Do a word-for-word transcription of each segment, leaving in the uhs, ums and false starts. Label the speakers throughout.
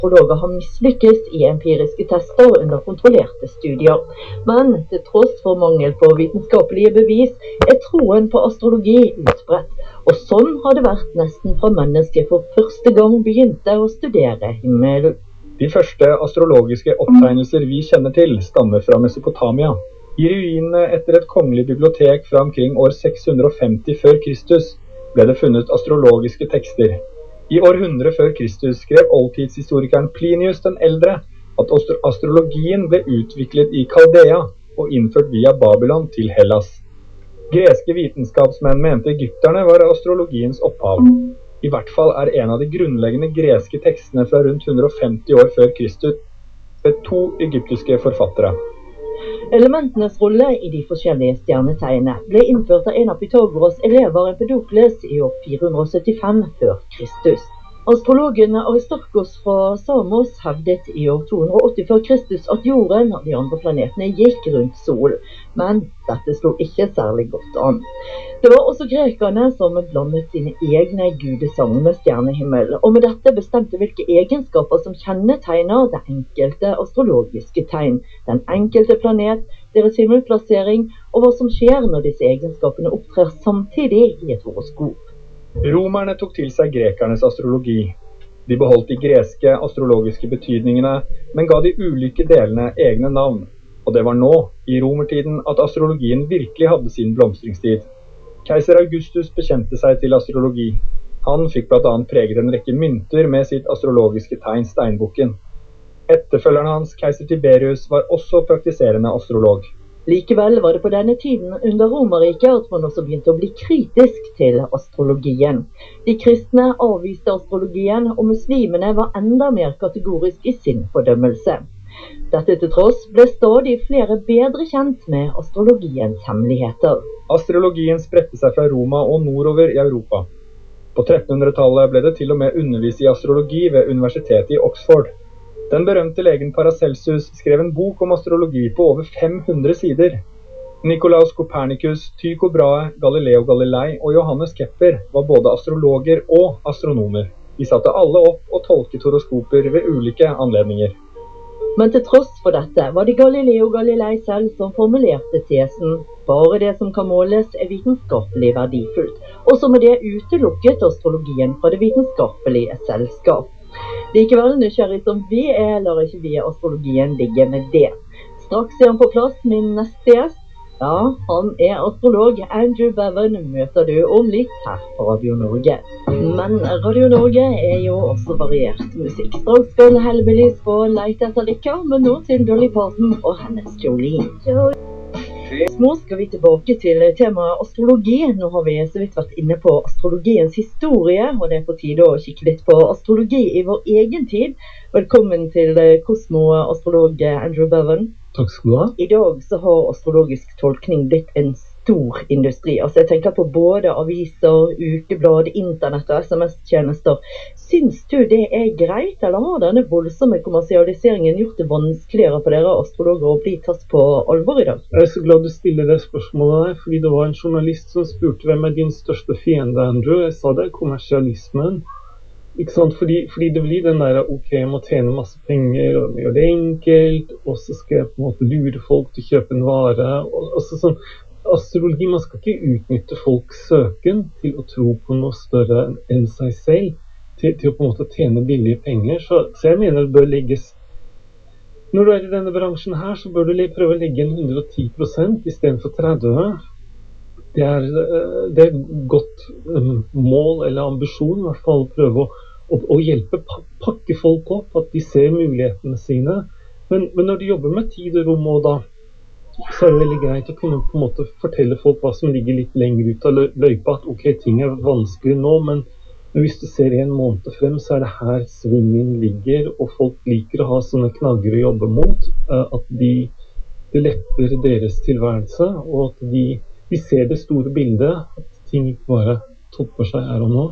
Speaker 1: astrologer har mislykkes i empiriske tester under kontrollerte studier. Men til tross for mangel på vitenskapelige bevis er troen på astrologi utbredt. Og sånn har det vært nesten fra mennesket for første gang begynte å studere himmelen.
Speaker 2: De første astrologiske opptegnelser vi kjenner til stammer fra Mesopotamia. I ruinene etter et kongelig bibliotek fra omkring år seks hundre femti før Kristus ble det funnet astrologiske tekster. I år hundre før Kristus skrev oldtidshistorikeren Plinius den eldre at astrologien ble utviklet i Kaldea og innført via Babylon til Hellas. Greske vitenskapsmenn mente egypterne var astrologiens opphav. I hvert fall er en av de grunnleggende greske tekstene fra rundt hundre femti år før Kristus ved to egyptiske forfattere.
Speaker 1: Elementenes rolle i de forskjellige stjernetegnene ble innført av en av Pythagoras elever Empedokles i år fire hundre syttifem før Kristus. Astrologen Aristarchos fra Samos hevdet i år to hundre åtti før Kristus at jorden og de andre planetene gikk rundt sol, men dette slo ikke særlig godt an. Det var også grekerne som blandet sine egne gudesagn med stjernehimmel, og med dette bestemte hvilke egenskaper som kjennetegner det enkelte astrologiske tegn, den enkelte planet, deres himmelplassering, og hva som skjer når disse egenskapene opptrer samtidig i et horoskop.
Speaker 2: Romerne tok til seg grekernes astrologi. De beholdt de greske astrologiske betydningene, men ga de ulike delene egne navn. Og det var nå, i romertiden, at astrologien virkelig hadde sin blomstringstid. Keiser Augustus bekjente seg til astrologi. Han fikk blant annet preget en rekke mynter med sitt astrologiske tegn steinbukken. Etterfølgeren hans, keiser Tiberius, var også praktiserende astrolog.
Speaker 1: Likevel var det på denne tiden under Romerriket at man også begynte å bli kritisk til astrologien. De kristne avviste astrologien, og muslimene var enda mer kategorisk i sin fordømmelse. Dette til tross ble stadig flere bedre kjent med astrologiens hemmeligheter.
Speaker 2: Astrologien spredte seg fra Roma og nordover i Europa. På trettenhundretallet ble det til og med undervist i astrologi ved universitetet i Oxford. Den berømte legen Paracelsus skrev en bok om astrologi på over fem hundre sider. Nicolaus Copernicus, Tycho Brahe, Galileo Galilei og Johannes Kepler var både astrologer og astronomer. De satte alle opp og tolket horoskoper ved ulike anledninger.
Speaker 1: Men til tross for dette var det Galileo Galilei selv som formulerte tesen «Bare det som kan måles er vitenskapelig verdifullt», og som med det utelukket astrologien fra det vitenskapelige selskap. Likevel nysgjerrig som vi er, lar ikke vi astrologien ligge med det. Straks er han på plass, min neste gjest. Ja, han er astrolog. Andrew Bevan møter du om litt her på Radio Norge. Men Radio Norge er jo også variert musikk. Straks skal Hellbillies få leite etter lykker, men nå til Dolly Parton og hennes Jolene. Nå skal vi tilbake til temaet astrologi. Nå har vi så vidt vært inne på astrologiens historie, og det er på tide å kikke litt på astrologi i vår egen tid. Velkommen til kosmoastrolog Andrew Bevan.
Speaker 3: Takk skal du ha.
Speaker 1: I dag så har astrologisk tolkning blitt en stor industri. Altså jeg tenker på både aviser, ukeblad, internett og sms-tjenester. Syns du det er greit, eller har denne voldsomme kommersialiseringen gjort det vanskeligere for dere astrologer å bli tatt på alvor i dag?
Speaker 3: Jeg er så glad du stiller det spørsmålet her, fordi det var en journalist som spurte hvem er din største fiende, Andrew. Jeg sa det er kommersialismen. Ikke sant? Fordi, fordi det blir den der, ok, jeg må tjene masse penger, og gjøre det enkelt, og så skal jeg på en måte lure folk til å kjøpe en vare. Og, altså sånn, astrologi, man skal ikke utnytte folks søken til å tro på noe større enn seg selv, til, til å på en måte tjene billige penger. Så, så jeg mener det bør legges, når du er i denne bransjen her, så bør du prøve å legge en hundre og ti prosent i stedet for tretti. Det er, det er et godt mål eller ambisjon, i hvert fall å prøve å, å, å hjelpe, pakke folk opp, at de ser mulighetene sine. Men, men når de jobber med tid og rom, og da, så er det veldig greit å kunne på en måte fortelle folk hva som ligger litt lenger ut av løypa, at ok, ting er vanskelig nå, men, men hvis du ser en måned frem, så er det her svingen ligger, og folk liker å ha sånne knagger å jobbe mot, at de, det letter deres tilværelse, og at de Vi ser det store bildet, at ting ikke bare topper seg her og nå.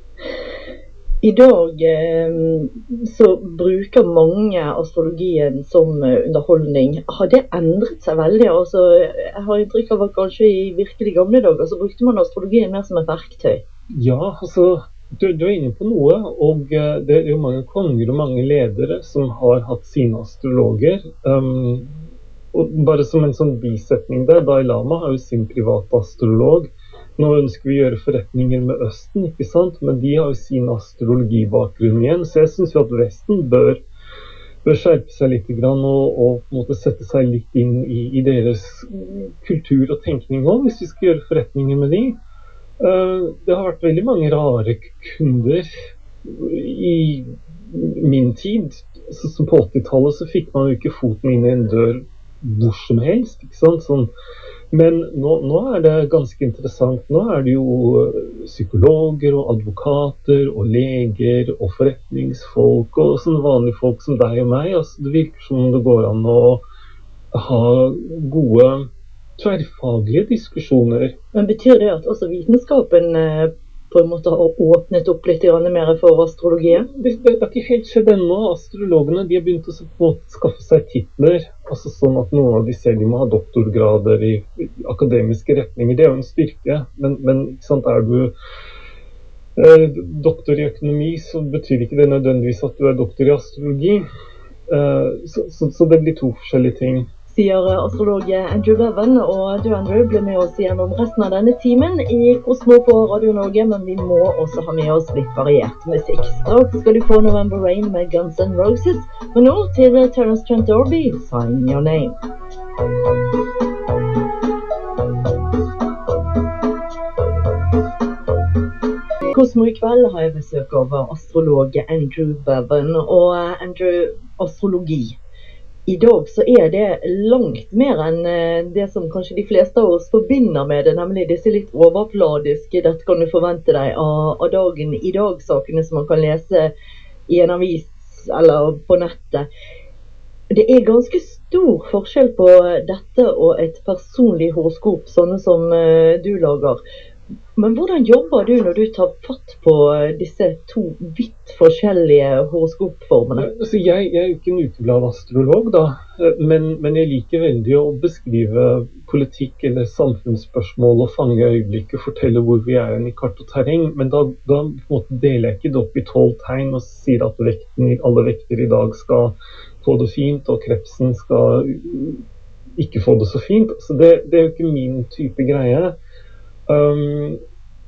Speaker 1: I dag eh, så bruker mange astrologien som underholdning. Har det endret seg veldig? Altså, jeg har inntrykk av at kanskje i virkelig gamle dager så brukte man astrologien mer som et verktøy.
Speaker 3: Ja, altså Du, du er inne på noe, og eh, det er jo mange konger og mange ledere som har hatt sine astrologer. Um, og bare som en sånn bisetning der, Dalai Lama har jo sin private astrolog. Nå ønsker vi å gjøre forretninger med Østen, ikke sant? Men de har jo sin astrologibakgrunn igjen, så jeg synes jo at Vesten bør, bør skjerpe seg litt grann og, og på en måte sette seg litt inn i, i deres kultur og tenkning også, hvis vi skal gjøre forretninger med de. Uh, det har vært veldig mange rare kunder i min tid. Så, så på åttitallet så fikk man jo ikke foten inn i en dør hvor som helst, ikke sant? Sånn. Men nå, nå er det ganske interessant. Nå er det jo psykologer og advokater og leger og forretningsfolk og sånne vanlige folk som deg og meg. Altså, det virker som det går an å ha gode tverrfaglige diskusjoner.
Speaker 1: Men betyr det at også vitenskapen eh, på en måte har åpnet opp litt mer for astrologien?
Speaker 3: Det, det, det har ikke helt skjedd ennå. Astrologene de har begynt å på skaffe seg titler, altså sånn at noen av de selv de må ha doktorgrader i, i akademiske retninger. Det er jo en styrke, men, men ikke sant, er du eh, doktor i økonomi, så betyr ikke det nødvendigvis at du er doktor i astrologi. Eh, så, så, så det blir to forskjellige ting.
Speaker 1: Sier astrolog Andrew Bevan, og du Andrew blir med oss gjennom resten av denne timen i Kosmo på Radio Norge, men vi må også ha med oss litt variert musikk. Straks skal du få November Rain med Guns N' Roses, men nå til Terence Trent D'Arby, Sign Your Name. Kosmo i kveld har jeg besøk av astrolog Andrew Bevan, og Andrew, astrologi. I dag så er det langt mer enn det som kanskje de fleste av oss forbinder med det, nemlig disse litt overfladiske, dette kan du forvente deg av, av dagen i dag-sakene som man kan lese i en avis eller på nettet. Det er ganske stor forskjell på dette og et personlig horoskop, sånne som du lager. Men hvordan jobber du når du tar fatt på disse to vidt forskjellige horoskopformene?
Speaker 3: Altså, jeg, jeg er jo ikke en ukeblad-astrolog, da, men, men jeg liker veldig å beskrive politikk eller samfunnsspørsmål og fange øyeblikket, fortelle hvor vi er i kart og terreng. Men da, da på en måte deler jeg ikke det opp i tolv tegn og sier at vekten, alle vekter i dag skal få det fint, og krepsen skal ikke få det så fint. Så det, det er jo ikke min type greie. Um,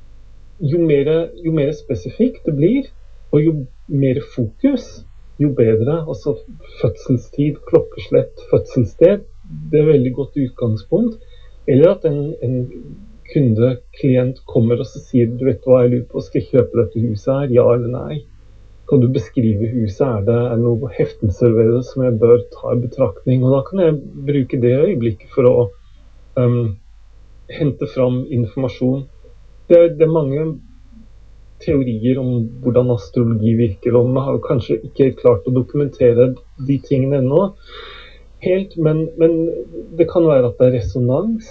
Speaker 3: jo mer, jo mer spesifikt det blir, og jo mer fokus, jo bedre. Altså fødselstid, klokkeslett, fødselssted, det er veldig godt utgangspunkt. Eller at en, en kunde, klient kommer og så sier, du vet hva jeg lurer på, skal jeg kjøpe dette huset her, ja eller nei? Kan du beskrive huset, er det, er det noen heftelser ved det som jeg bør ta i betraktning? Og da kan jeg bruke det øyeblikket for å um, hente fram informasjon. Det er, det er mange teorier om hvordan astrologi virker, og man har kanskje ikke klart å dokumentere de tingene ennå helt, men, men det kan være at det er resonans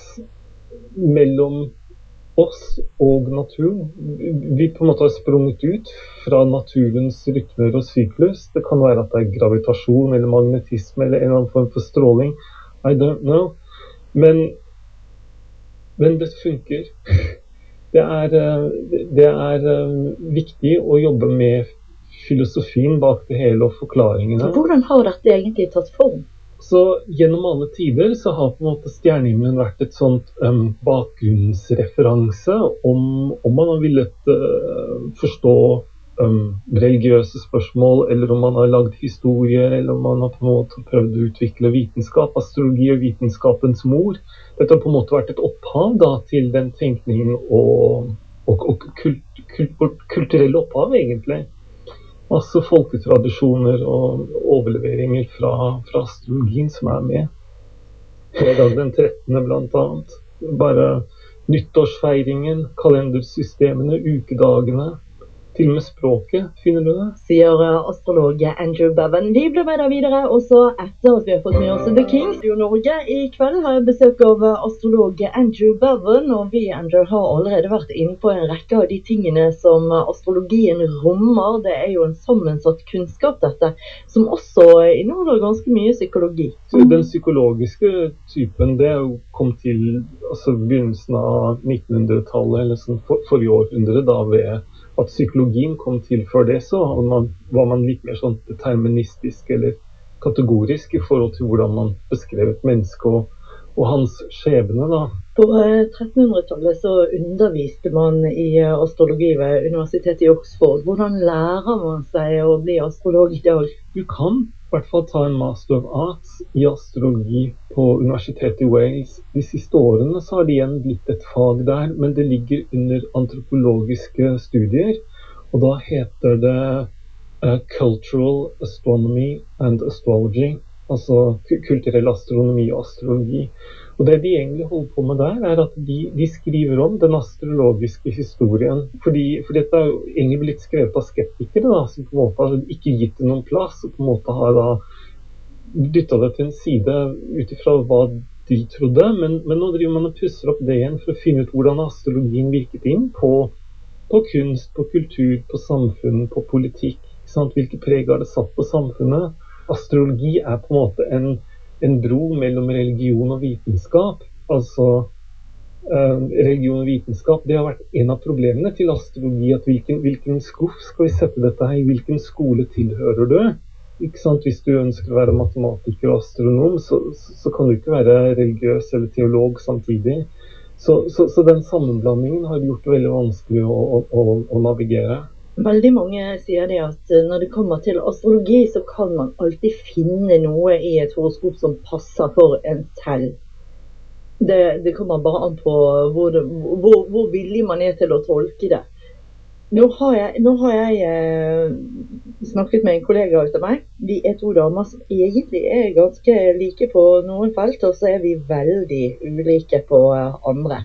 Speaker 3: mellom oss og naturen. Vi på en måte har sprunget ut fra naturens rytmer og syklus. Det kan være at det er gravitasjon eller magnetisme eller en eller annen form for stråling. I don't know. Men Men det funker. Det er, det er viktig å jobbe med filosofien bak det hele og forklaringene.
Speaker 1: Hvordan har dette egentlig tatt form?
Speaker 3: Så gjennom alle tider så har på en måte stjernehimmelen vært et sånt um, bakgrunnsreferanse om, om man har villet uh, forstå um, religiøse spørsmål, eller om man har lagd historier, eller om man har på en måte prøvd å utvikle vitenskap. Astrologi og vitenskapens mor. Dette har på en måte vært et opphav da, til den tenkningen og, og, og kult, kult, kulturelle opphav egentlig. Masse folketradisjoner og overleveringer fra, fra astrologien som er med. Fredag den trettende blant annet. Bare nyttårsfeiringen, kalendersystemene, ukedagene. Til og med språket, finner du det?
Speaker 1: Sier astrolog Andrew Bevan. Vi blir med deg videre, også etter at vi har fått med oss The Kings. I Norge i kveld har jeg besøk av astrolog Andrew Bevan, og vi, Andrew, har allerede vært inne på en rekke av de tingene som astrologien rommer. Det er jo en sammensatt kunnskap dette, som også inneholder ganske mye psykologi.
Speaker 3: Så den psykologiske typen, det kom til altså, begynnelsen av nittenhundretallet, eller sånn for, forrige århundre, da ved at psykologien kom til før det, så og man, var man litt mer sånn deterministisk eller kategorisk i forhold til hvordan man beskrev et menneske og, og hans skjebne da.
Speaker 1: På trettenhundretallet så underviste man i astrologi ved Universitetet i Oxford. Hvordan lærer man seg å bli astrolog i dag?
Speaker 3: Du kan i hvert fall ta en Master of Arts i astrologi på Universitetet i Wales. De siste årene så har det igjen blitt et fag der, men det ligger under antropologiske studier, og da heter det uh, Cultural Astronomy and Astrology, altså kulturell astronomi og astrologi. Og det de egentlig holder på med der, er at de, de skriver om den astrologiske historien. Fordi, for dette er jo egentlig blitt skrevet av skeptikere, da, som på en måte har ikke gitt det noen plass, og på en måte har da dyttet det til en side utifra hva de trodde. Men, men nå driver man og pusser opp det igjen for å finne ut hvordan astrologien virket inn på, på kunst, på kultur, på samfunn, på politikk. Sant? Hvilke preg har det satt på samfunnet? Astrologi er på en måte en en bro mellom religion og vitenskap. Altså, eh, religion og vitenskap, det har vært en av problemene til astrologi, at hvilken, hvilken skuff skal vi sette dette her i, hvilken skole tilhører du? Ikke sant? Hvis du ønsker å være matematiker og astronom, så, så kan du ikke være religiøs eller teolog samtidig. Så, så, så den sammenblandingen har gjort det veldig vanskelig å, å, å, å navigere.
Speaker 1: Veldig mange sier det at når det kommer til astrologi, så kan man alltid finne noe i et horoskop som passer for en selv. Det, det kommer bare an på hvor, det, hvor, hvor villig man er til å tolke det. Nå har jeg, nå har jeg eh, snakket med en kollega ut av meg. Vi er to damer som egentlig er ganske like på noen felt, og så er vi veldig ulike på eh, andre.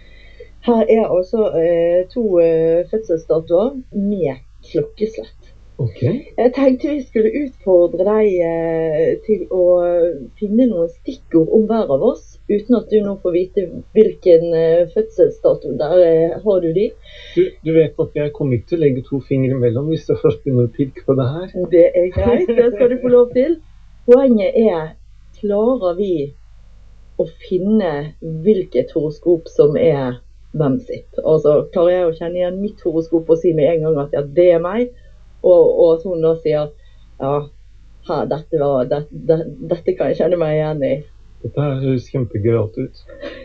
Speaker 1: Her er altså eh, to eh, fødselsdatoer med klokkeslett.
Speaker 3: Okay.
Speaker 1: Jeg tenkte vi skulle utfordre deg eh, til å finne noen stikkord om hver av oss, uten at du nå får vite hvilken eh, fødselsdato. Der eh, har du de.
Speaker 3: Du, du vet at jeg kommer ikke til å legge to fingre imellom hvis jeg først begynner å pirke på det her.
Speaker 1: Det er greit, det skal du få lov til. Poenget er, klarer vi å finne hvilket horoskop som er hvem sitt? Altså, klarer jeg å kjenne igjen mitt horoskop og si med en gang at ja, det er meg, og, og at hun da sier ja, her, dette, var, det, det, dette kan jeg kjenne meg igjen i.
Speaker 3: Dette her høres kjempegøyalt ut.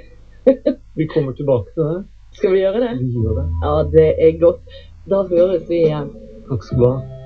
Speaker 3: Vi kommer tilbake til det.
Speaker 1: Skal vi gjøre det?
Speaker 3: Vi gjør det.
Speaker 1: Ja, det er godt. Da høres vi igjen.
Speaker 3: Takk skal du ha.